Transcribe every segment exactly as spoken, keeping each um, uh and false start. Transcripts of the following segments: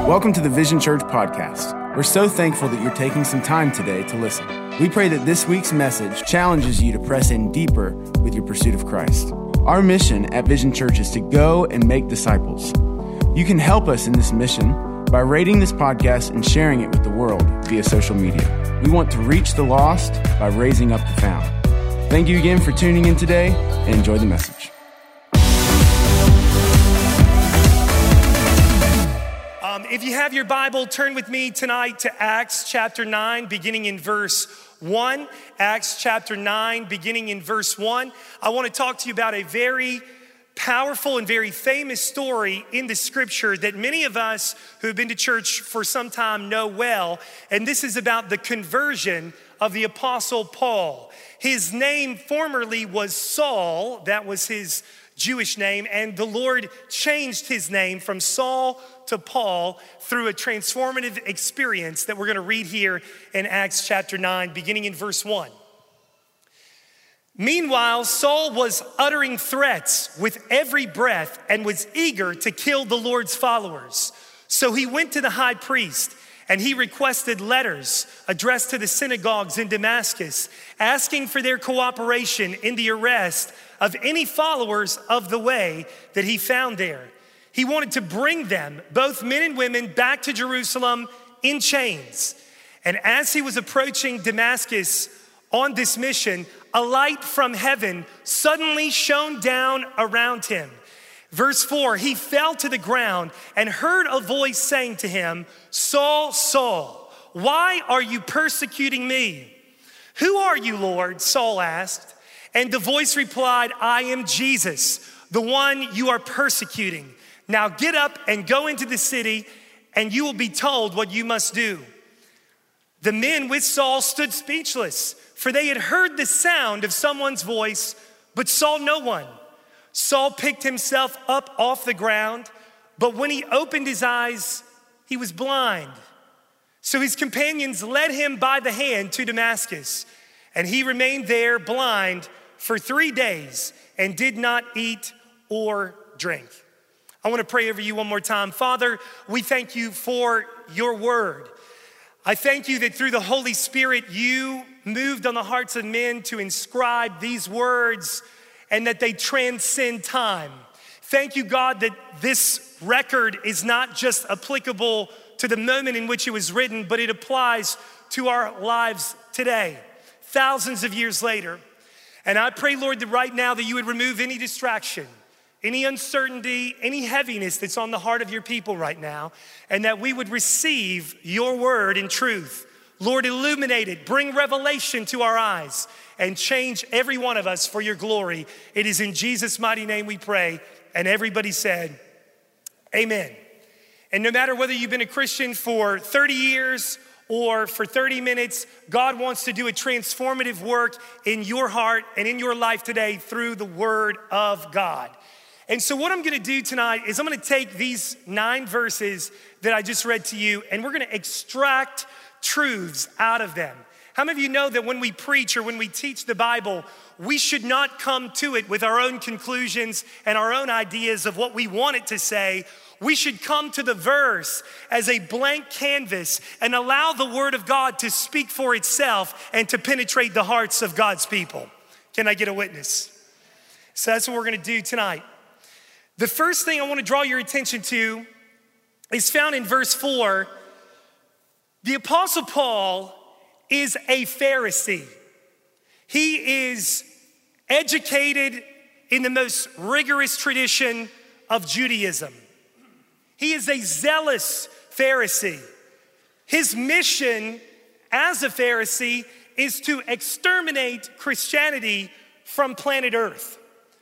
Welcome to the Vision Church podcast. We're so thankful that you're taking some time today to listen. We pray that this week's message challenges you to press in deeper with your pursuit of Christ. Our mission at Vision Church is to go and make disciples. You can help us in this mission by rating this podcast and sharing it with the world via social media. We want to reach the lost by raising up the found. Thank you again for tuning in today and enjoy the message. Um, if you have your Bible, turn with me tonight to Acts chapter nine, beginning in verse one. Acts chapter nine, beginning in verse one. I want to talk to you about a very powerful and very famous story in the scripture that many of us who have been to church for some time know well. And this is about the conversion of the Apostle Paul. His name formerly was Saul. That was his Jewish name. And the Lord changed his name from Saul to Paul through a transformative experience that we're going to read here in Acts chapter nine, beginning in verse one. Meanwhile, Saul was uttering threats with every breath and was eager to kill the Lord's followers. So he went to the high priest and he requested letters addressed to the synagogues in Damascus, asking for their cooperation in the arrest of any followers of the way that he found there. He wanted to bring them, both men and women, back to Jerusalem in chains. And as he was approaching Damascus on this mission, a light from heaven suddenly shone down around him. Verse four, he fell to the ground and heard a voice saying to him, "Saul, Saul, why are you persecuting me?" "Who are you, Lord?" Saul asked. And the voice replied, "I am Jesus, the one you are persecuting. Now get up and go into the city, and you will be told what you must do." The men with Saul stood speechless, for they had heard the sound of someone's voice, but saw no one. Saul picked himself up off the ground, but when he opened his eyes, he was blind. So his companions led him by the hand to Damascus, and he remained there blind for three days and did not eat or drink. I want to pray over you one more time. Father, we thank you for your word. I thank you that through the Holy Spirit, you moved on the hearts of men to inscribe these words and that they transcend time. Thank you, God, that this record is not just applicable to the moment in which it was written, but it applies to our lives today, thousands of years later. And I pray, Lord, that right now that you would remove any distraction, any uncertainty, any heaviness that's on the heart of your people right now, and that we would receive your word in truth. Lord, illuminate it, bring revelation to our eyes, and change every one of us for your glory. It is in Jesus' mighty name we pray. And everybody said, amen. And no matter whether you've been a Christian for thirty years or for thirty minutes, God wants to do a transformative work in your heart and in your life today through the word of God. And so what I'm gonna do tonight is I'm gonna take these nine verses that I just read to you, and we're gonna extract truths out of them. How many of you know that when we preach or when we teach the Bible, we should not come to it with our own conclusions and our own ideas of what we want it to say? We should come to the verse as a blank canvas and allow the word of God to speak for itself and to penetrate the hearts of God's people. Can I get a witness? So that's what we're gonna do tonight. The first thing I wanna draw your attention to is found in verse four. The Apostle Paul is a Pharisee. He is educated in the most rigorous tradition of Judaism. He is a zealous Pharisee. His mission as a Pharisee is to exterminate Christianity from planet Earth.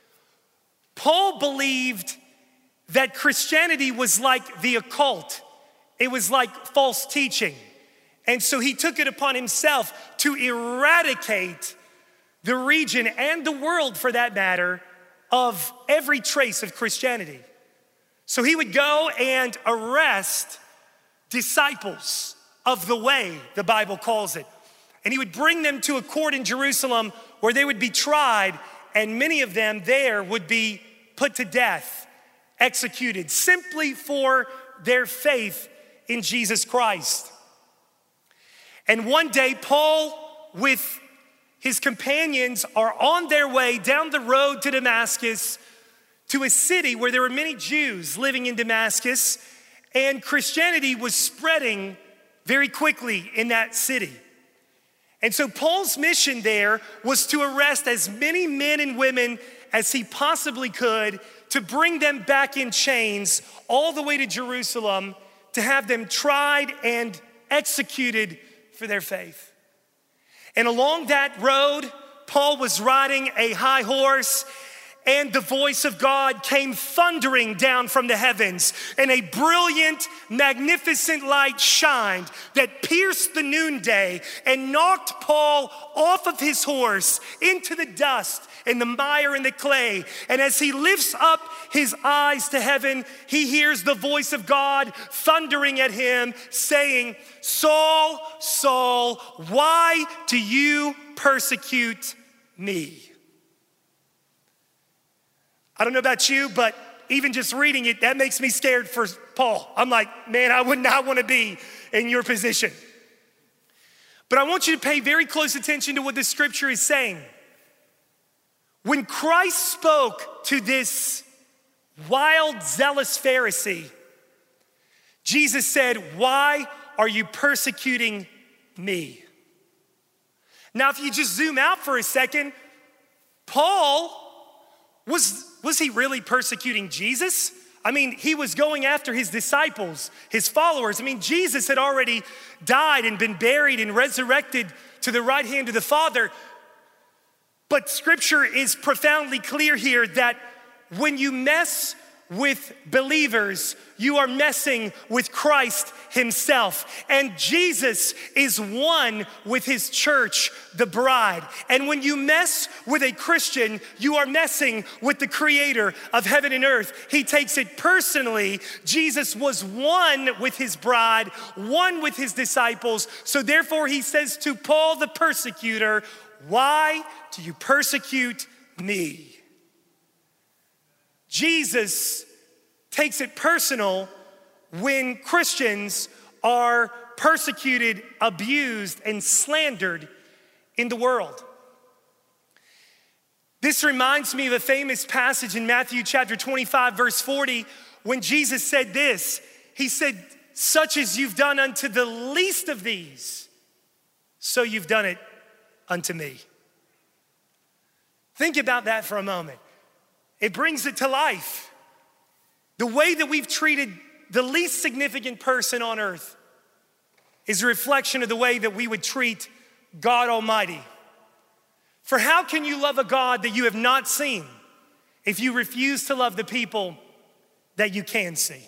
Paul believed that Christianity was like the occult. It was like false teaching. And so he took it upon himself to eradicate the region and the world, for that matter, of every trace of Christianity. So he would go and arrest disciples of the way, the Bible calls it. And he would bring them to a court in Jerusalem where they would be tried, and many of them there would be put to death, executed, simply for their faith in Jesus Christ. And one day, Paul, with his companions, are on their way down the road to Damascus, to a city where there were many Jews living in Damascus, and Christianity was spreading very quickly in that city. And so Paul's mission there was to arrest as many men and women as he possibly could, to bring them back in chains all the way to Jerusalem, to have them tried and executed for their faith. And along that road, Paul was riding a high horse, and the voice of God came thundering down from the heavens, and a brilliant, magnificent light shined that pierced the noonday and knocked Paul off of his horse into the dust and the mire and the clay. And as he lifts up his eyes to heaven, he hears the voice of God thundering at him, saying, "Saul, Saul, why do you persecute me?" I don't know about you, but even just reading it, that makes me scared for Paul. I'm like, man, I would not want to be in your position. But I want you to pay very close attention to what the scripture is saying. When Christ spoke to this wild, zealous Pharisee, Jesus said, "Why are you persecuting me?" Now, if you just zoom out for a second, Paul, was, was he really persecuting Jesus? I mean, he was going after his disciples, his followers. I mean, Jesus had already died and been buried and resurrected to the right hand of the Father. But scripture is profoundly clear here that when you mess with believers, you are messing with Christ himself. And Jesus is one with his church, the bride. And when you mess with a Christian, you are messing with the creator of heaven and earth. He takes it personally. Jesus was one with his bride, one with his disciples. So therefore he says to Paul the persecutor, "Why do you persecute me?" Jesus takes it personal when Christians are persecuted, abused, and slandered in the world. This reminds me of a famous passage in Matthew chapter twenty-five, verse forty, when Jesus said this. He said, "Such as you've done unto the least of these, so you've done it unto me." Think about that for a moment. It brings it to life. The way that we've treated the least significant person on earth is a reflection of the way that we would treat God Almighty. For how can you love a God that you have not seen if you refuse to love the people that you can see?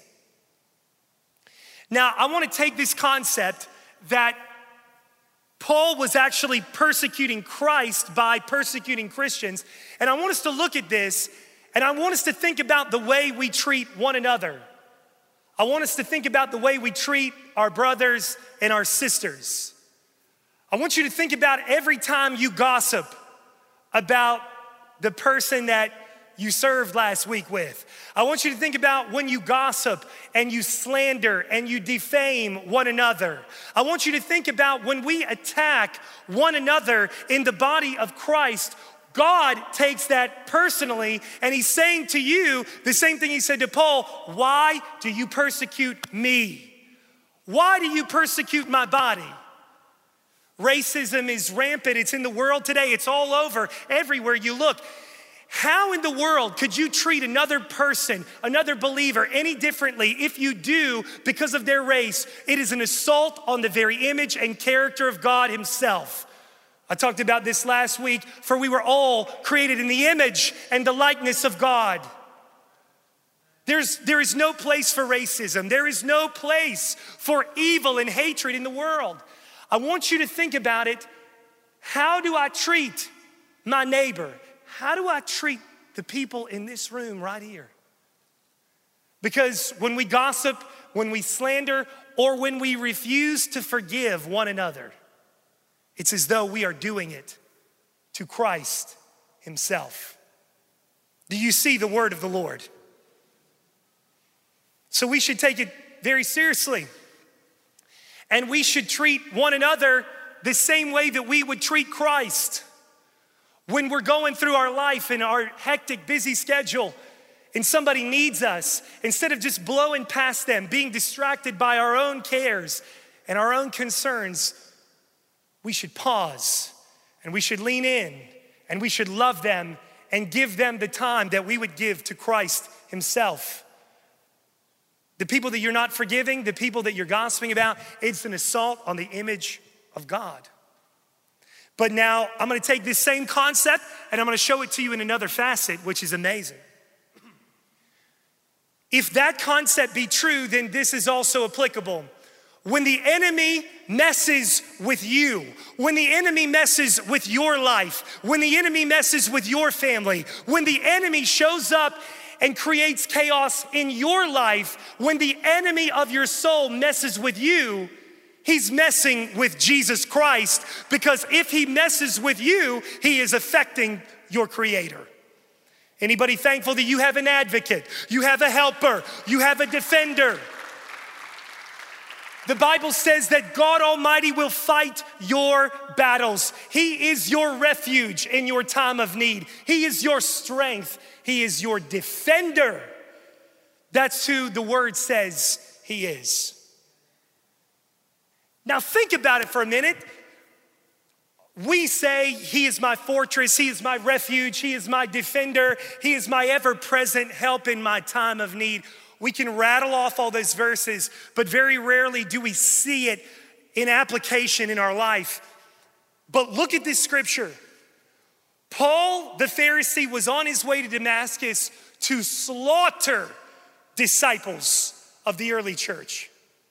Now, I want to take this concept that Paul was actually persecuting Christ by persecuting Christians, and I want us to look at this, and I want us to think about the way we treat one another. I want us to think about the way we treat our brothers and our sisters. I want you to think about every time you gossip about the person that you served last week with. I want you to think about when you gossip and you slander and you defame one another. I want you to think about when we attack one another in the body of Christ. God takes that personally, and he's saying to you the same thing he said to Paul: "Why do you persecute me? Why do you persecute my body?" Racism is rampant. It's in the world today. It's all over, everywhere you look. How in the world could you treat another person, another believer, any differently? If you do, because of their race, it is an assault on the very image and character of God himself. I talked about this last week, for we were all created in the image and the likeness of God. There's, there is no place for racism. There is no place for evil and hatred in the world. I want you to think about it. How do I treat my neighbor? How do I treat the people in this room right here? Because when we gossip, when we slander, or when we refuse to forgive one another, it's as though we are doing it to Christ himself. Do you see the word of the Lord? So we should take it very seriously. And we should treat one another the same way that we would treat Christ. When we're going through our life in our hectic, busy schedule, and somebody needs us, instead of just blowing past them, being distracted by our own cares and our own concerns, we should pause and we should lean in and we should love them and give them the time that we would give to Christ himself. The people that you're not forgiving, the people that you're gossiping about, it's an assault on the image of God. But now I'm gonna take this same concept and I'm gonna show it to you in another facet, which is amazing. If that concept be true, then this is also applicable. When the enemy messes with you, when the enemy messes with your life, when the enemy messes with your family, when the enemy shows up and creates chaos in your life, when the enemy of your soul messes with you, he's messing with Jesus Christ, because if he messes with you, he is affecting your Creator. Anybody thankful that you have an advocate, you have a helper, you have a defender? The Bible says that God Almighty will fight your battles. He is your refuge in your time of need. He is your strength. He is your defender. That's who the word says he is. Now think about it for a minute. We say he is my fortress, he is my refuge, he is my defender, he is my ever-present help in my time of need. We can rattle off all those verses, but very rarely do we see it in application in our life. But look at this scripture. Paul, the Pharisee, was on his way to Damascus to slaughter disciples of the early church.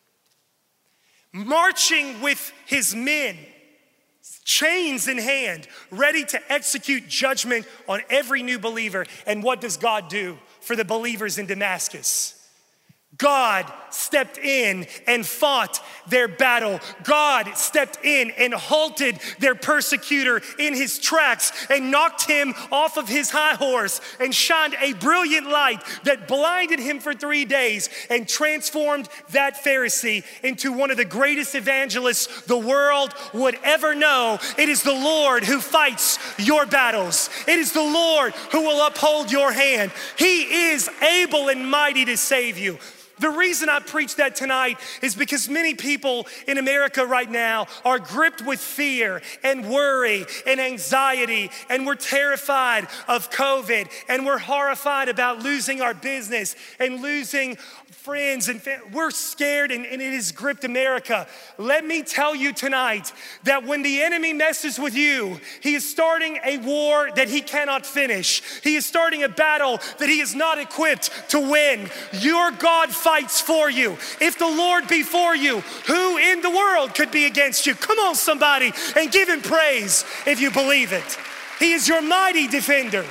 Marching with his men, chains in hand, ready to execute judgment on every new believer. And what does God do for the believers in Damascus? God stepped in and fought their battle. God stepped in and halted their persecutor in his tracks and knocked him off of his high horse and shined a brilliant light that blinded him for three days and transformed that Pharisee into one of the greatest evangelists the world would ever know. It is the Lord who fights your battles. It is the Lord who will uphold your hand. He is able and mighty to save you. The reason I preach that tonight is because many people in America right now are gripped with fear and worry and anxiety, and we're terrified of COVID, and we're horrified about losing our business and losing friends, and fam- we're scared, and, and it has gripped America. Let me tell you tonight that when the enemy messes with you, he is starting a war that he cannot finish. He is starting a battle that he is not equipped to win. Your God fights for you. If the Lord be for you, who in the world could be against you? Come on, somebody, and give him praise if you believe it. He is your mighty defender.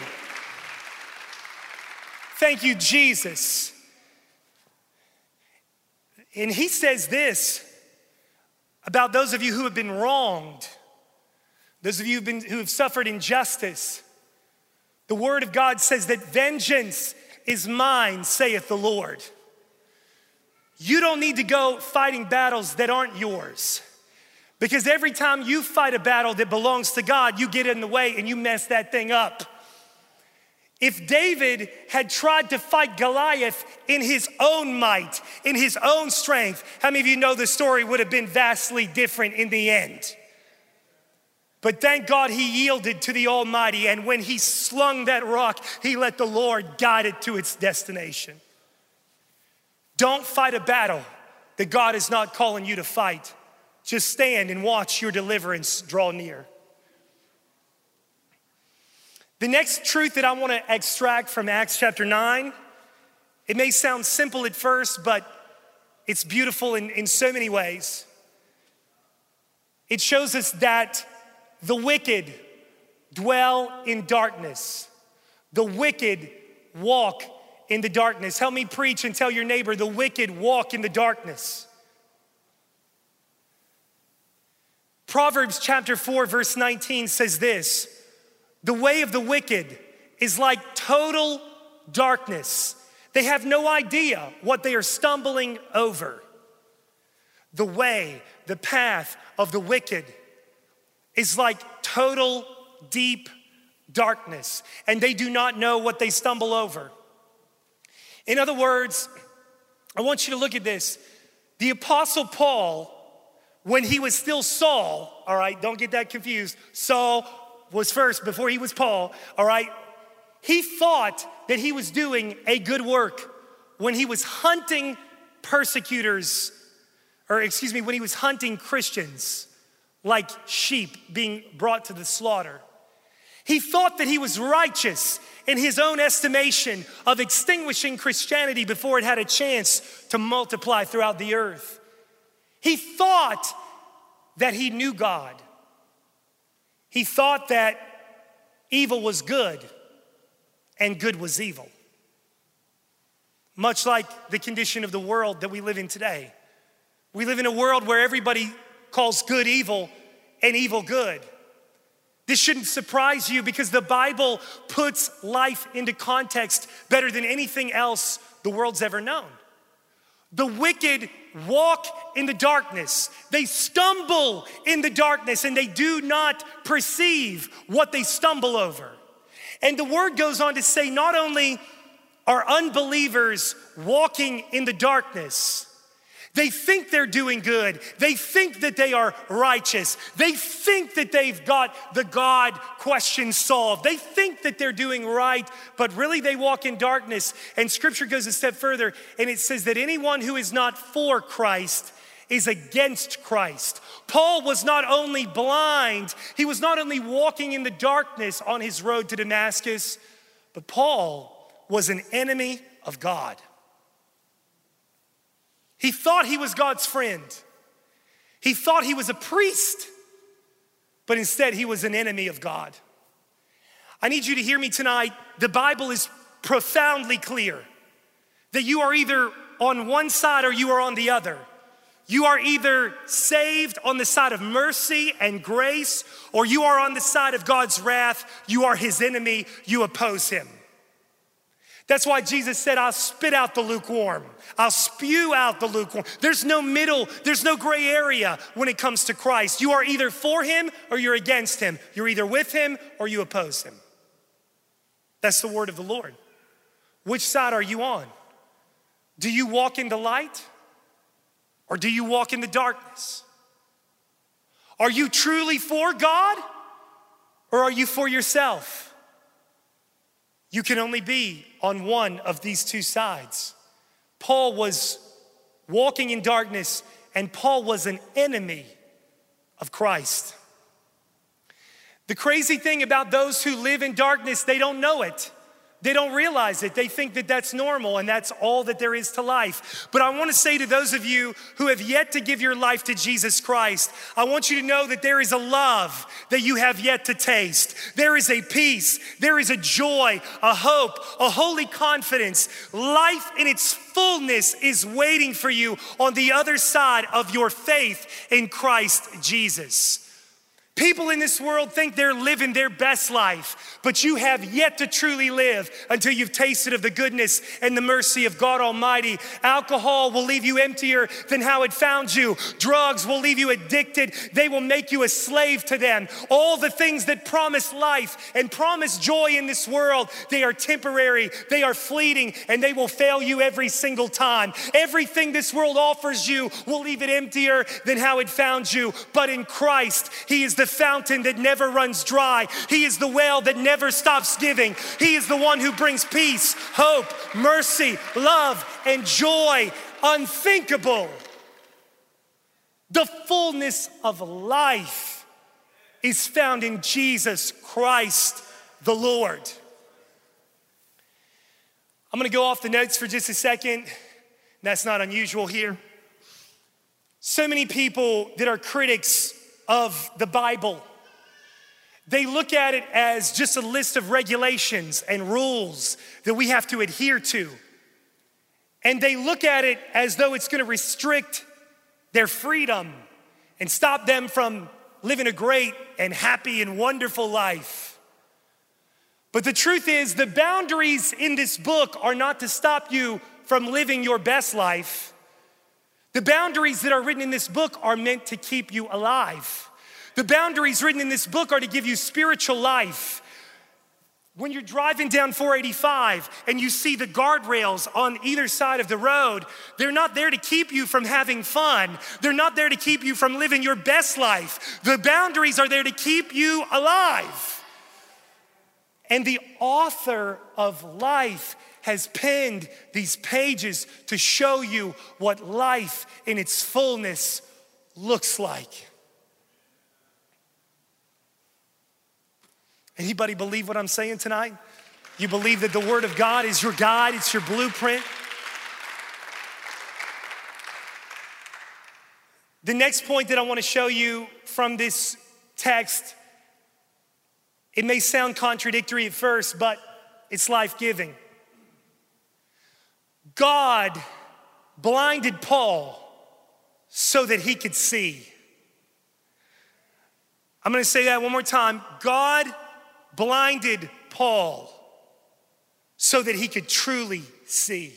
Thank you, Jesus. And he says this about those of you who have been wronged, those of you who've been, who have suffered injustice. The word of God says that vengeance is mine, saith the Lord. You don't need to go fighting battles that aren't yours, because every time you fight a battle that belongs to God, you get in the way and you mess that thing up. If David had tried to fight Goliath in his own might, in his own strength, how many of you know the story would have been vastly different in the end? But thank God he yielded to the Almighty, and when he slung that rock, he let the Lord guide it to its destination. Don't fight a battle that God is not calling you to fight. Just stand and watch your deliverance draw near. The next truth that I want to extract from Acts chapter nine, it may sound simple at first, but it's beautiful in, in so many ways. It shows us that the wicked dwell in darkness. The wicked walk in the darkness. Help me preach and tell your neighbor, the wicked walk in the darkness. Proverbs chapter four, verse nineteen says this: the way of the wicked is like total darkness. They have no idea what they are stumbling over. The way, the path of the wicked is like total deep darkness, and they do not know what they stumble over. In other words, I want you to look at this. The Apostle Paul, when he was still Saul, all right, don't get that confused. Saul was first before he was Paul, all right? He thought that he was doing a good work when he was hunting persecutors, or excuse me, when he was hunting Christians like sheep being brought to the slaughter. He thought that he was righteous in his own estimation of extinguishing Christianity before it had a chance to multiply throughout the earth. He thought that he knew God. He thought that evil was good and good was evil. Much like the condition of the world that we live in today. We live in a world where everybody calls good evil and evil good. This shouldn't surprise you because the Bible puts life into context better than anything else the world's ever known. The wicked walk in the darkness. They stumble in the darkness and they do not perceive what they stumble over. And the word goes on to say not only are unbelievers walking in the darkness, they think they're doing good. They think that they are righteous. They think that they've got the God question solved. They think that they're doing right, but really they walk in darkness. And scripture goes a step further and it says that anyone who is not for Christ is against Christ. Paul was not only blind, he was not only walking in the darkness on his road to Damascus, but Paul was an enemy of God. He thought he was God's friend. He thought he was a priest, but instead he was an enemy of God. I need you to hear me tonight. The Bible is profoundly clear that you are either on one side or you are on the other. You are either saved on the side of mercy and grace, or you are on the side of God's wrath. You are his enemy. You oppose him. That's why Jesus said, I'll spit out the lukewarm. I'll spew out the lukewarm. There's no middle, there's no gray area when it comes to Christ. You are either for him or you're against him. You're either with him or you oppose him. That's the word of the Lord. Which side are you on? Do you walk in the light or do you walk in the darkness? Are you truly for God or are you for yourself? You can only be on one of these two sides. Paul was walking in darkness, and Paul was an enemy of Christ. The crazy thing about those who live in darkness, they don't know it. They don't realize it. They think that that's normal and that's all that there is to life. But I want to say to those of you who have yet to give your life to Jesus Christ, I want you to know that there is a love that you have yet to taste. There is a peace, there is a joy, a hope, a holy confidence. Life in its fullness is waiting for you on the other side of your faith in Christ Jesus. People in this world think they're living their best life, but you have yet to truly live until you've tasted of the goodness and the mercy of God Almighty. Alcohol will leave you emptier than how it found you. Drugs will leave you addicted. They will make you a slave to them. All the things that promise life and promise joy in this world, they are temporary, they are fleeting, and they will fail you every single time. Everything this world offers you will leave it emptier than how it found you. But in Christ, he is the fountain that never runs dry. He is the well that never stops giving. He is the one who brings peace, hope, mercy, love, and joy unthinkable. The fullness of life is found in Jesus Christ the Lord. I'm gonna go off the notes for just a second. That's not unusual here. So many people that are critics of the Bible, they look at it as just a list of regulations and rules that we have to adhere to. And they look at it as though it's gonna restrict their freedom and stop them from living a great and happy and wonderful life. But the truth is, the boundaries in this book are not to stop you from living your best life. The The boundaries that are written in this book are meant to keep you alive. The boundaries written in this book are to give you spiritual life. When you're driving down four eighty-five and you see the guardrails on either side of the road, they're not there to keep you from having fun. They're not there to keep you from living your best life. The boundaries are there to keep you alive. And the author of life has penned these pages to show you what life in its fullness looks like. Anybody believe what I'm saying tonight? You believe that the Word of God is your guide, it's your blueprint? The next point that I want to show you from this text, it may sound contradictory at first, but it's life-giving. God blinded Paul so that he could see. I'm going to say that one more time. God blinded Paul so that he could truly see.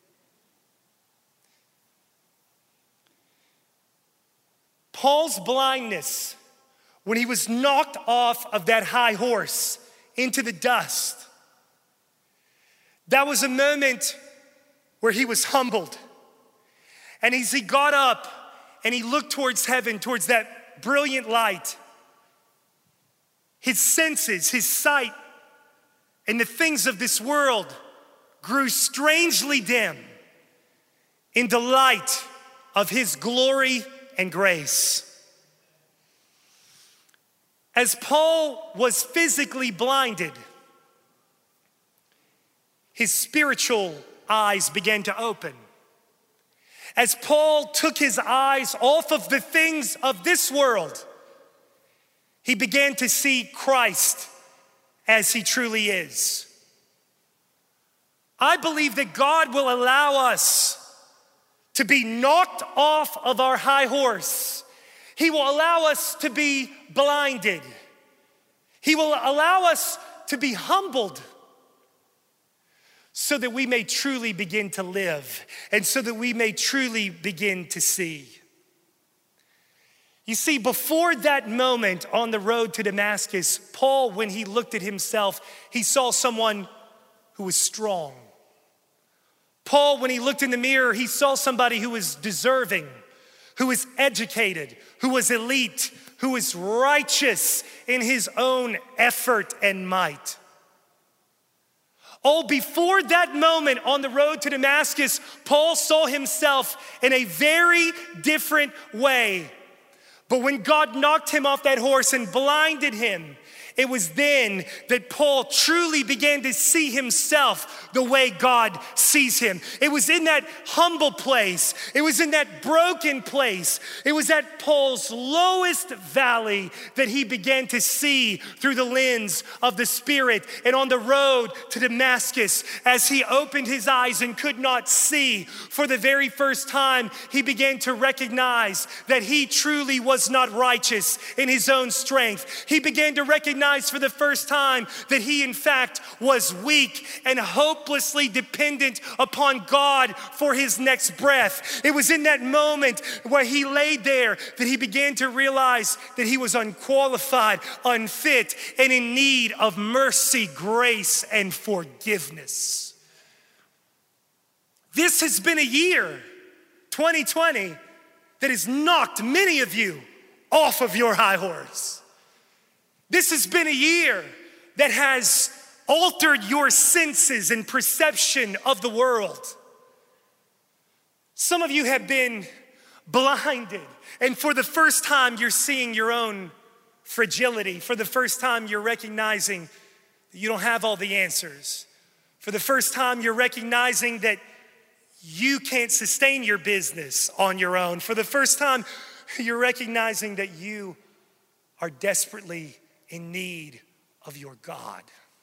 Paul's blindness, when he was knocked off of that high horse into the dust, that was a moment where he was humbled. And as he got up and he looked towards heaven, towards that brilliant light, his senses, his sight, and the things of this world grew strangely dim in the light of his glory and grace. As Paul was physically blinded, his spiritual eyes began to open. As Paul took his eyes off of the things of this world, he began to see Christ as he truly is. I believe that God will allow us to be knocked off of our high horse. He will allow us to be blinded. He will allow us to be humbled so that we may truly begin to live and so that we may truly begin to see. You see, before that moment on the road to Damascus, Paul, when he looked at himself, he saw someone who was strong. Paul, when he looked in the mirror, he saw somebody who was deserving, who was educated, who was elite, who was righteous in his own effort and might. Oh, before that moment on the road to Damascus, Paul saw himself in a very different way. But when God knocked him off that horse and blinded him, it was then that Paul truly began to see himself the way God sees him. It was in that humble place. It was in that broken place. It was at Paul's lowest valley that he began to see through the lens of the Spirit. And on the road to Damascus, as he opened his eyes and could not see, for the very first time, he began to recognize that he truly was not righteous in his own strength. He began to recognize for the first time that he in fact was weak and hopelessly dependent upon God for his next breath. It was in that moment where he laid there that he began to realize that he was unqualified, unfit, and in need of mercy, grace, and forgiveness. This has been a year, twenty twenty, that has knocked many of you off of your high horse. This has been a year that has altered your senses and perception of the world. Some of you have been blinded, and for the first time you're seeing your own fragility. For the first time you're recognizing that you don't have all the answers. For the first time you're recognizing that you can't sustain your business on your own. For the first time you're recognizing that you are desperately in need of your God.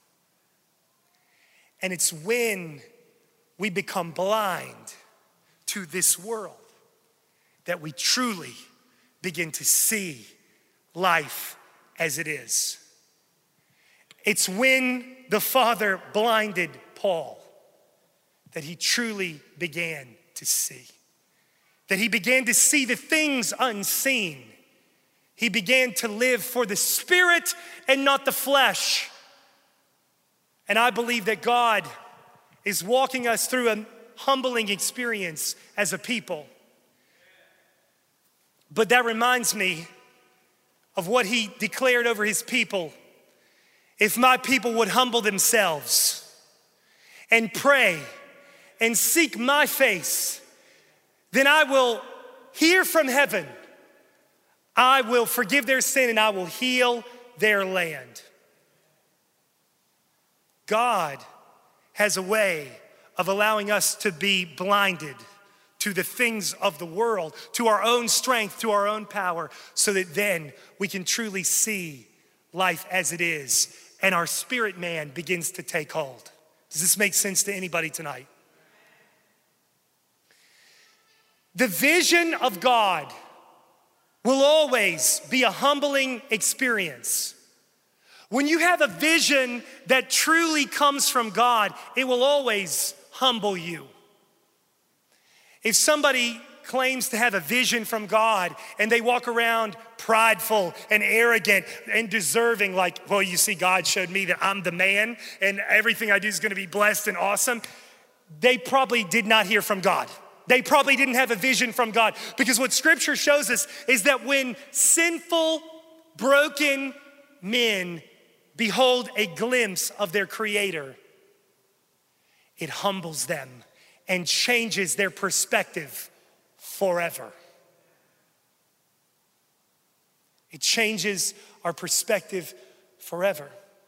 And it's when we become blind to this world that we truly begin to see life as it is. It's when the Father blinded Paul that he truly began to see, that he began to see the things unseen. He began to live for the Spirit and not the flesh. And I believe that God is walking us through a humbling experience as a people. But that reminds me of what he declared over his people. If my people would humble themselves and pray and seek my face, then I will hear from heaven. I will forgive their sin and I will heal their land. God has a way of allowing us to be blinded to the things of the world, to our own strength, to our own power, so that then we can truly see life as it is and our spirit man begins to take hold. Does this make sense to anybody tonight? The vision of God will always be a humbling experience. When you have a vision that truly comes from God, it will always humble you. If somebody claims to have a vision from God and they walk around prideful and arrogant and deserving, like, well, you see, God showed me that I'm the man and everything I do is gonna be blessed and awesome, they probably did not hear from God. They probably didn't have a vision from God, because what scripture shows us is that when sinful, broken men behold a glimpse of their Creator, it humbles them and changes their perspective forever. It changes our perspective forever.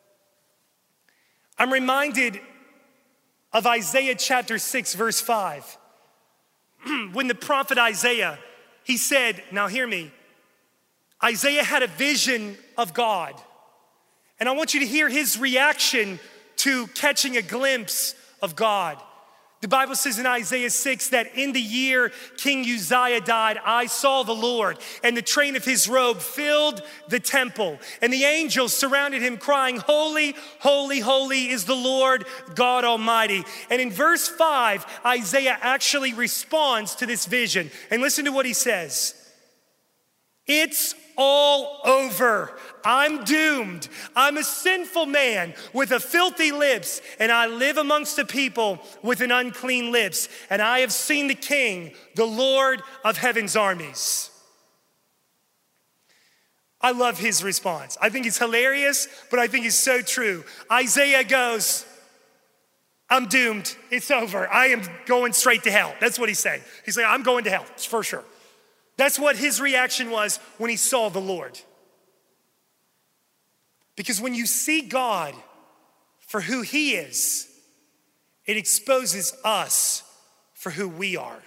I'm reminded of Isaiah chapter six, verse five. When the prophet Isaiah, he said, now hear me, Isaiah had a vision of God. And I want you to hear his reaction to catching a glimpse of God. The Bible says in Isaiah six that in the year King Uzziah died, I saw the Lord, and the train of his robe filled the temple. And the angels surrounded him crying, holy, holy, holy is the Lord God Almighty. And in verse five, Isaiah actually responds to this vision. And listen to what he says. It's all over. I'm doomed. I'm a sinful man with a filthy lips, and I live amongst a people with an unclean lips. And I have seen the King, the Lord of heaven's armies. I love his response. I think it's hilarious, but I think it's so true. Isaiah goes, I'm doomed. It's over. I am going straight to hell. That's what he's saying. He's like, I'm going to hell, for sure. That's what his reaction was when he saw the Lord. Because when you see God for who he is, it exposes us for who we are.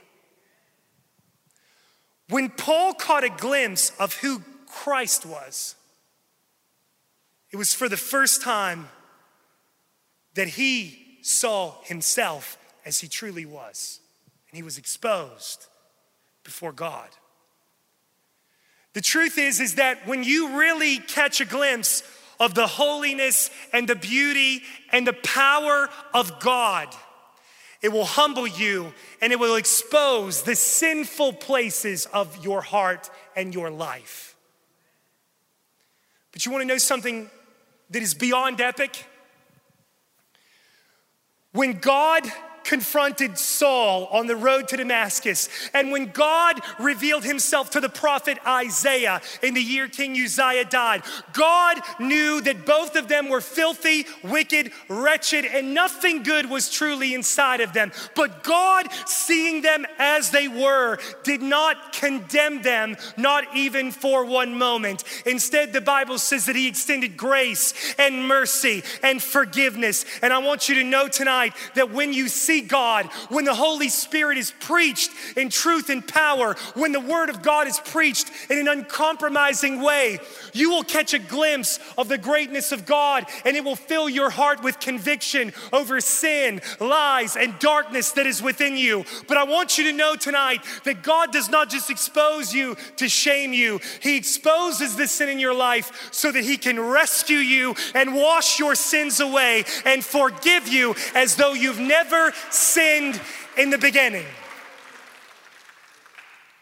When Paul caught a glimpse of who Christ was, it was for the first time that he saw himself as he truly was. And he was exposed before God. The truth is, is that when you really catch a glimpse of the holiness and the beauty and the power of God, it will humble you and it will expose the sinful places of your heart and your life. But you want to know something that is beyond epic? When God confronted Saul on the road to Damascus, and when God revealed himself to the prophet Isaiah in the year King Uzziah died, God knew that both of them were filthy, wicked, wretched, and nothing good was truly inside of them. But God, seeing them as they were, did not condemn them, not even for one moment. Instead, the Bible says that he extended grace and mercy and forgiveness. And I want you to know tonight that when you see God, when the Holy Spirit is preached in truth and power, when the Word of God is preached in an uncompromising way, you will catch a glimpse of the greatness of God, and it will fill your heart with conviction over sin, lies, and darkness that is within you. But I want you to know tonight that God does not just expose you to shame you. He exposes the sin in your life so that he can rescue you and wash your sins away and forgive you as though you've never sinned in the beginning.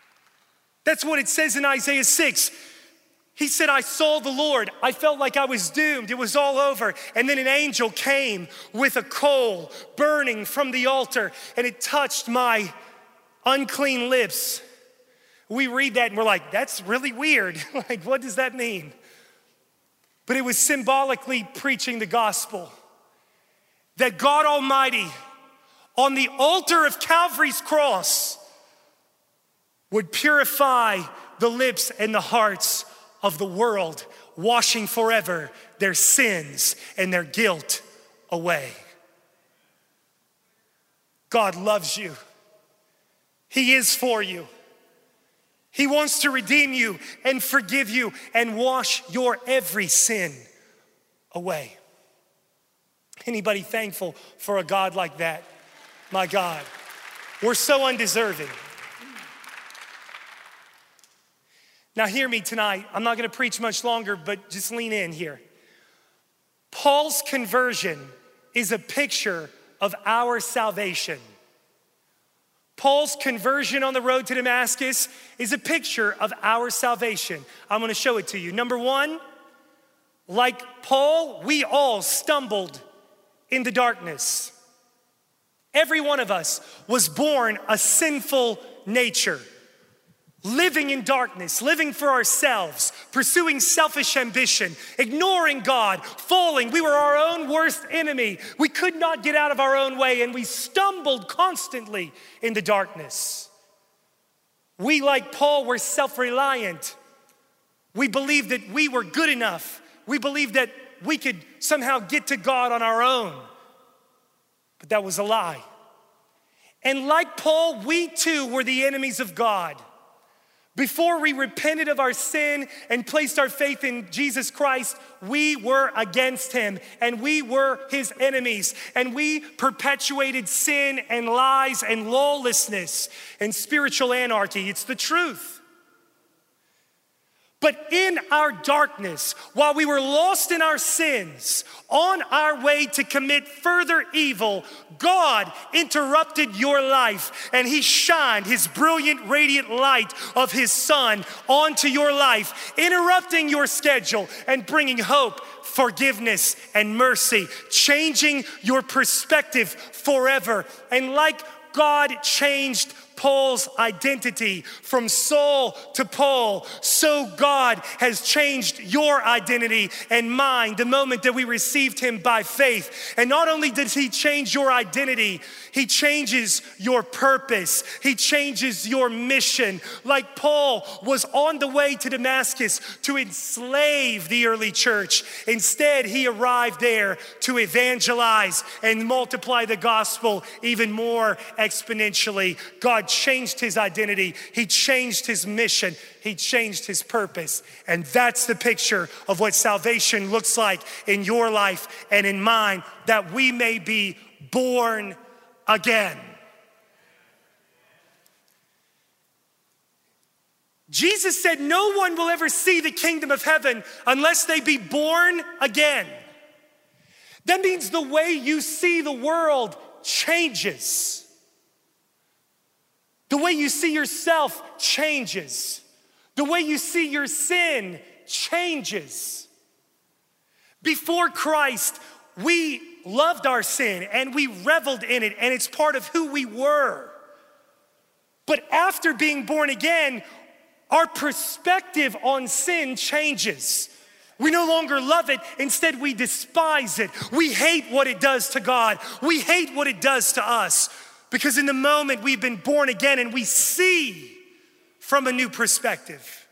That's what it says in Isaiah six. He said, I saw the Lord. I felt like I was doomed. It was all over. And then an angel came with a coal burning from the altar, and it touched my unclean lips. We read that and we're like, that's really weird. Like, what does that mean? But it was symbolically preaching the gospel that God Almighty on the altar of Calvary's cross would purify the lips and the hearts of the world, washing forever their sins and their guilt away. God loves you. He is for you. He wants to redeem you and forgive you and wash your every sin away. Anybody thankful for a God like that? My God, we're so undeserving. Now hear me tonight. I'm not gonna preach much longer, but just lean in here. Paul's conversion is a picture of our salvation. Paul's conversion on the road to Damascus is a picture of our salvation. I'm gonna show it to you. Number one, like Paul, we all stumbled in the darkness. Every one of us was born a sinful nature, living in darkness, living for ourselves, pursuing selfish ambition, ignoring God, falling. We were our own worst enemy. We could not get out of our own way, and we stumbled constantly in the darkness. We, like Paul, were self-reliant. We believed that we were good enough. We believed that we could somehow get to God on our own. But that was a lie. And like Paul, we too were the enemies of God. Before we repented of our sin and placed our faith in Jesus Christ, we were against him and we were his enemies, and we perpetuated sin and lies and lawlessness and spiritual anarchy. It's the truth. But in our darkness, while we were lost in our sins, on our way to commit further evil, God interrupted your life, and he shined his brilliant, radiant light of his Son onto your life, interrupting your schedule and bringing hope, forgiveness, and mercy, changing your perspective forever. And like God changed Paul's identity from Saul to Paul, so God has changed your identity and mine the moment that we received him by faith. And not only does he change your identity, he changes your purpose. He changes your mission. Like Paul was on the way to Damascus to enslave the early church, instead he arrived there to evangelize and multiply the gospel even more exponentially. God changed his identity. He changed his mission. He changed his purpose. And that's the picture of what salvation looks like in your life and in mine, that we may be born again. Jesus said no one will ever see the kingdom of heaven unless they be born again. That means the way you see the world changes. The way you see yourself changes. The way you see your sin changes. Before Christ, we loved our sin and we reveled in it, and it's part of who we were. But after being born again, our perspective on sin changes. We no longer love it. Instead, we despise it. We hate what it does to God. We hate what it does to us. Because in the moment we've been born again and we see from a new perspective.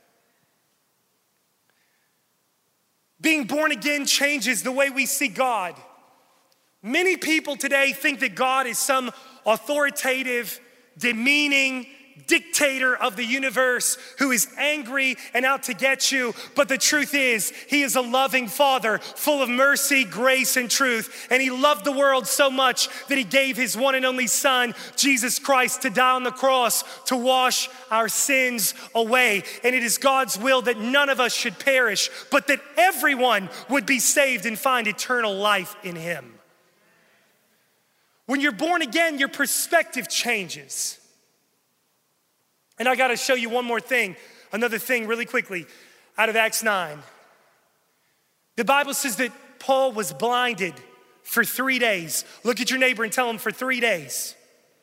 Being born again changes the way we see God. Many people today think that God is some authoritative, demeaning dictator of the universe who is angry and out to get you. But the truth is, he is a loving Father full of mercy, grace, and truth. And he loved the world so much that he gave his one and only Son, Jesus Christ, to die on the cross to wash our sins away. And it is God's will that none of us should perish, but that everyone would be saved and find eternal life in him. When you're born again, your perspective changes. And I gotta show you one more thing, another thing really quickly out of Acts nine. The Bible says that Paul was blinded for three days. Look at your neighbor and tell him for three days.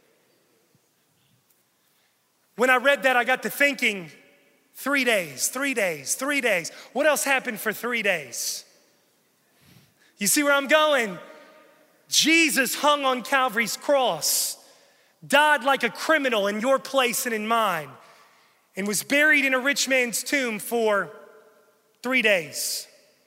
When I read that, I got to thinking, three days, three days, three days. What else happened for three days? You see where I'm going? Jesus hung on Calvary's cross, died like a criminal in your place and in mine, and was buried in a rich man's tomb for three days.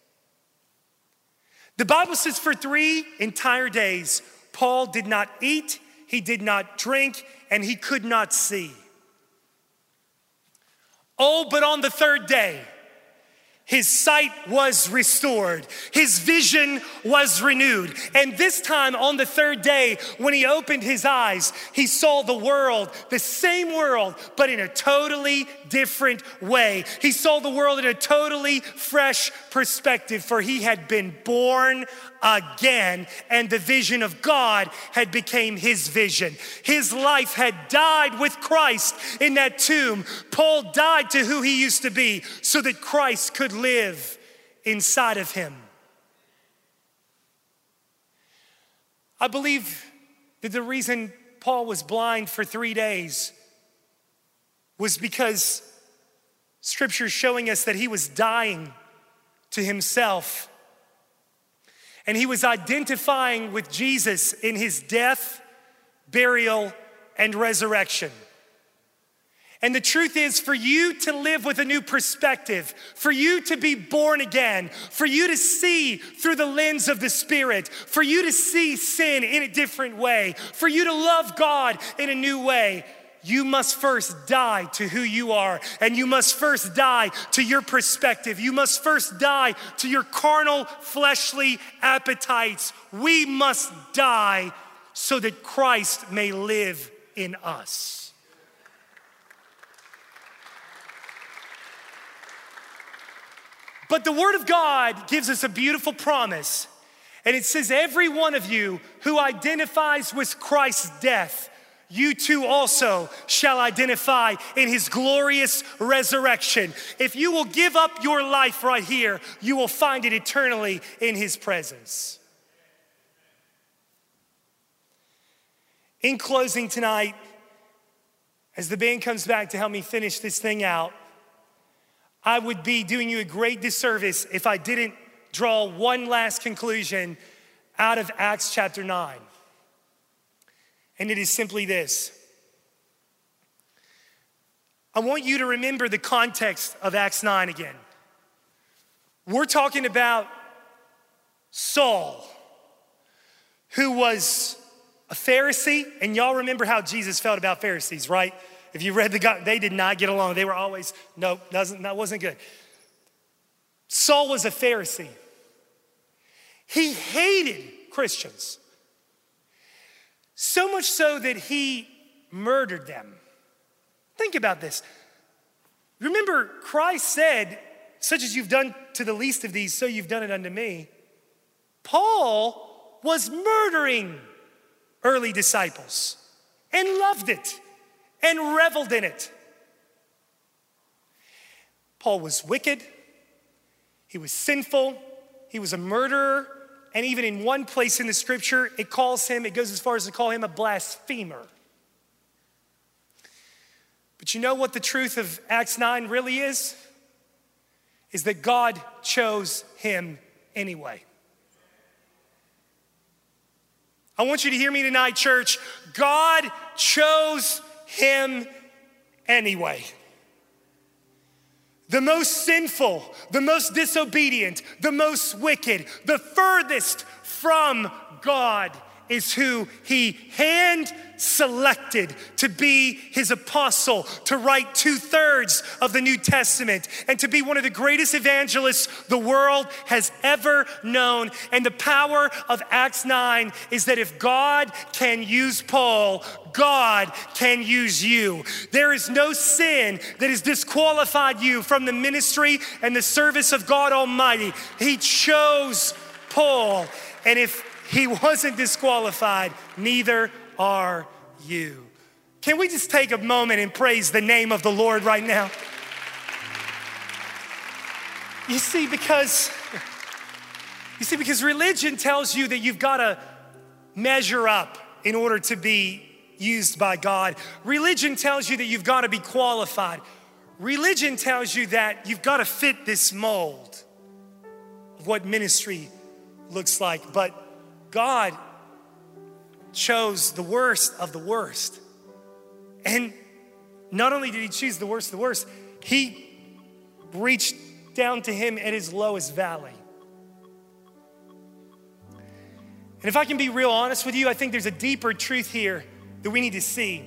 The Bible says for three entire days, Paul did not eat, he did not drink, and he could not see. Oh, but on the third day, his sight was restored. His vision was renewed. And this time on the third day, when he opened his eyes, he saw the world, the same world, but in a totally different way. He saw the world in a totally fresh perspective, for he had been born again, and the vision of God had become his vision. His life had died with Christ in that tomb. Paul died to who he used to be so that Christ could live inside of him. I believe that the reason Paul was blind for three days was because Scripture is showing us that he was dying to himself. And he was identifying with Jesus in his death, burial, and resurrection. And the truth is, for you to live with a new perspective, for you to be born again, for you to see through the lens of the Spirit, for you to see sin in a different way, for you to love God in a new way, you must first die to who you are, and you must first die to your perspective. You must first die to your carnal, fleshly appetites. We must die so that Christ may live in us. But the Word of God gives us a beautiful promise, and it says, every one of you who identifies with Christ's death, you too also shall identify in his glorious resurrection. If you will give up your life right here, you will find it eternally in his presence. In closing tonight, as the band comes back to help me finish this thing out, I would be doing you a great disservice if I didn't draw one last conclusion out of Acts chapter nine. And it is simply this. I want you to remember the context of Acts nine again. We're talking about Saul, who was a Pharisee, and y'all remember how Jesus felt about Pharisees, right? If you read the God, they did not get along. They were always, no, doesn't, that wasn't good. Saul was a Pharisee. He hated Christians. So much so that he murdered them. Think about this. Remember, Christ said, such as you've done to the least of these, so you've done it unto me. Paul was murdering early disciples and loved it and reveled in it. Paul was wicked. He was sinful. He was a murderer. And even in one place in the scripture, it calls him, it goes as far as to call him a blasphemer. But you know what the truth of Acts nine really is? Is that God chose him anyway. I want you to hear me tonight, church. God chose him anyway. The most sinful, the most disobedient, the most wicked, the furthest from God is who he hand selected to be his apostle, to write two thirds of the New Testament, and to be one of the greatest evangelists the world has ever known. And the power of Acts nine is that if God can use Paul, God can use you. There is no sin that has disqualified you from the ministry and the service of God Almighty. He chose Paul, and if he wasn't disqualified, neither are you. Can we just take a moment and praise the name of the Lord right now? You see, because, you see, because religion tells you that you've got to measure up in order to be used by God. Religion tells you that you've got to be qualified. Religion tells you that you've got to fit this mold of what ministry looks like. But God chose the worst of the worst. And not only did he choose the worst of the worst, he reached down to him at his lowest valley. And if I can be real honest with you, I think there's a deeper truth here that we need to see.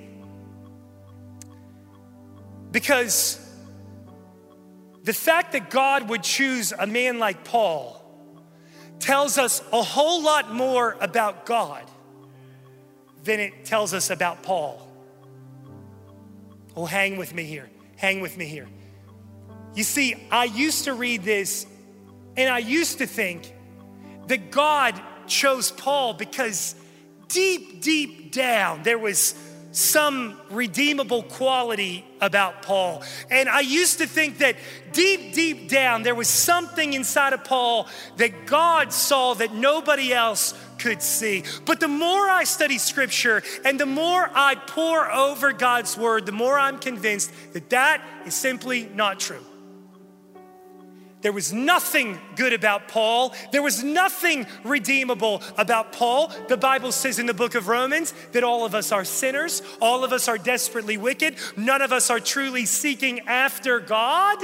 Because the fact that God would choose a man like Paul tells us a whole lot more about God than it tells us about Paul. Oh, hang with me here. Hang with me here. You see, I used to read this and I used to think that God chose Paul because deep, deep down there was some redeemable quality about Paul. And I used to think that deep, deep down there was something inside of Paul that God saw that nobody else could see. But the more I study scripture and the more I pore over God's word, the more I'm convinced that that is simply not true. There was nothing good about Paul. There was nothing redeemable about Paul. The Bible says in the book of Romans that all of us are sinners. All of us are desperately wicked. None of us are truly seeking after God.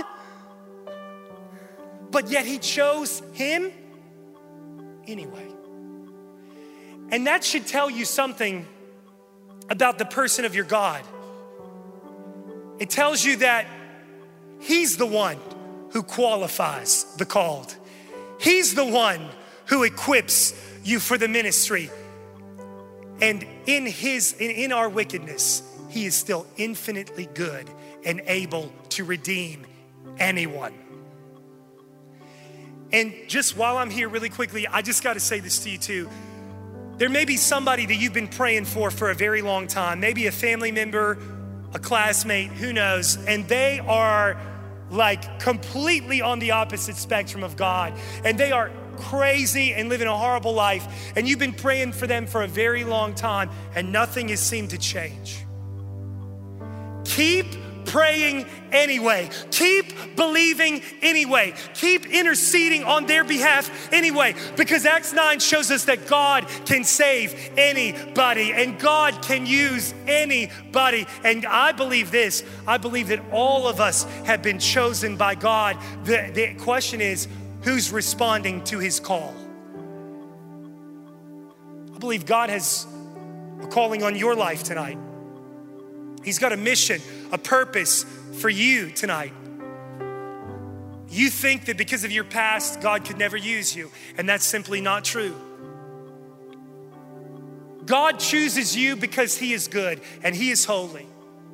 But yet he chose him anyway. And that should tell you something about the person of your God. It tells you that he's the one who qualifies the called. He's the one who equips you for the ministry. And in his, in, in our wickedness, he is still infinitely good and able to redeem anyone. And just while I'm here really quickly, I just gotta say this to you too. There may be somebody that you've been praying for for a very long time, maybe a family member, a classmate, who knows, and they are like completely on the opposite spectrum of God. And they are crazy and living a horrible life. And you've been praying for them for a very long time and nothing has seemed to change. Keep praying anyway. Keep believing anyway. Keep interceding on their behalf anyway. Because Acts nine shows us that God can save anybody and God can use anybody. And I believe this. I believe that all of us have been chosen by God. The, the question is, who's responding to his call? I believe God has a calling on your life tonight. He's got a mission, a purpose for you tonight. You think that because of your past, God could never use you, and that's simply not true. God chooses you because he is good and he is holy.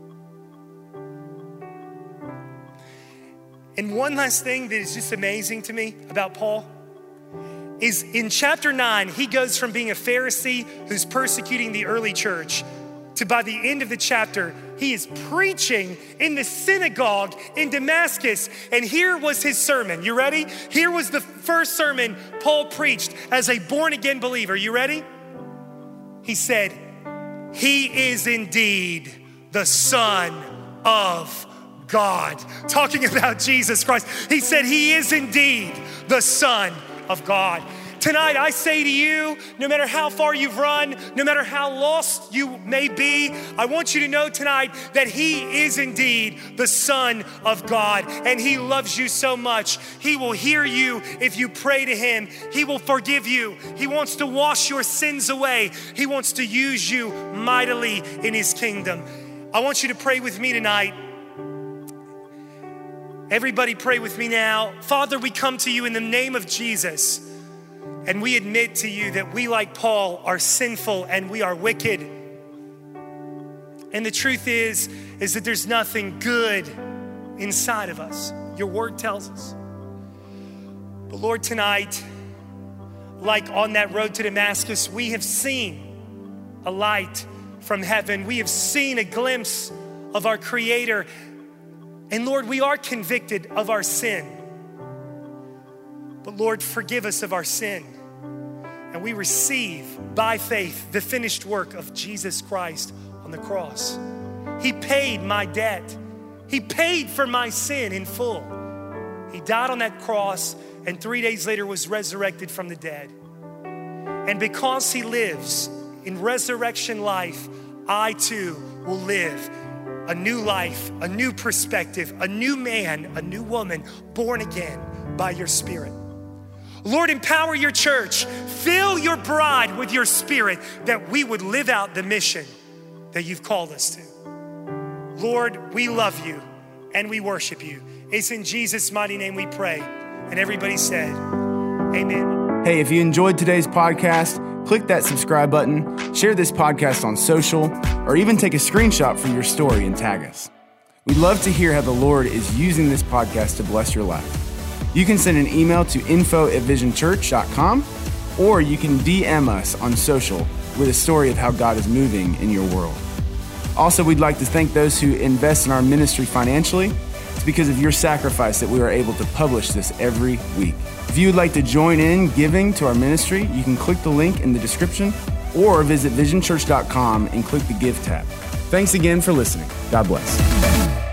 And one last thing that is just amazing to me about Paul is in chapter nine, he goes from being a Pharisee who's persecuting the early church to by the end of the chapter, he is preaching in the synagogue in Damascus. And here was his sermon. You ready? Here was the first sermon Paul preached as a born again believer. You ready? He said, he is indeed the Son of God. Talking about Jesus Christ. He said, he is indeed the Son of God. Tonight, I say to you, no matter how far you've run, no matter how lost you may be, I want you to know tonight that he is indeed the Son of God and he loves you so much. He will hear you if you pray to him. He will forgive you. He wants to wash your sins away. He wants to use you mightily in his kingdom. I want you to pray with me tonight. Everybody pray with me now. Father, we come to you in the name of Jesus. And we admit to you that we, like Paul, are sinful and we are wicked. And the truth is, is that there's nothing good inside of us. Your word tells us. But Lord, tonight, like on that road to Damascus, we have seen a light from heaven. We have seen a glimpse of our Creator. And Lord, we are convicted of our sin. But Lord, forgive us of our sin. And we receive by faith the finished work of Jesus Christ on the cross. He paid my debt. He paid for my sin in full. He died on that cross and three days later was resurrected from the dead. And because he lives in resurrection life, I too will live a new life, a new perspective, a new man, a new woman, born again by your Spirit. Lord, empower your church. Fill your bride with your Spirit that we would live out the mission that you've called us to. Lord, we love you and we worship you. It's in Jesus' mighty name we pray. And everybody said, amen. Hey, if you enjoyed today's podcast, click that subscribe button, share this podcast on social, or even take a screenshot for your story and tag us. We'd love to hear how the Lord is using this podcast to bless your life. You can send an email to info at vision church dot com, or you can D M us on social with a story of how God is moving in your world. Also, we'd like to thank those who invest in our ministry financially. It's because of your sacrifice that we are able to publish this every week. If you would like to join in giving to our ministry, you can click the link in the description or visit vision church dot com and click the Give tab. Thanks again for listening. God bless.